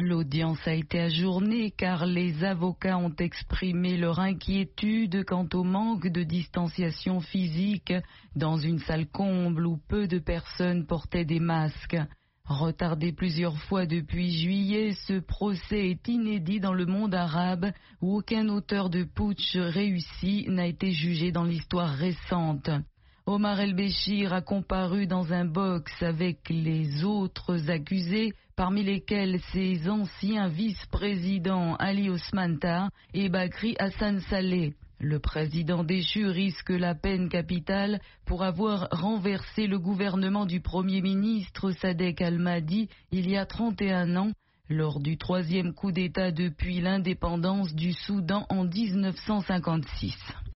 L'audience a été ajournée car les avocats ont exprimé leur inquiétude quant au manque de distanciation physique dans une salle comble où peu de personnes portaient des masques. Retardé plusieurs fois depuis juillet, ce procès est inédit dans le monde arabe où aucun auteur de putsch réussi n'a été jugé dans l'histoire récente. Omar el-Béchir a comparu dans un box avec les autres accusés, parmi lesquels ses anciens vice-présidents Ali Osman Tar et Bakri Hassan Saleh. Le président déchu risque la peine capitale pour avoir renversé le gouvernement du Premier ministre Sadek Al-Mahdi il y a 31 ans, lors du troisième coup d'État depuis l'indépendance du Soudan en 1956.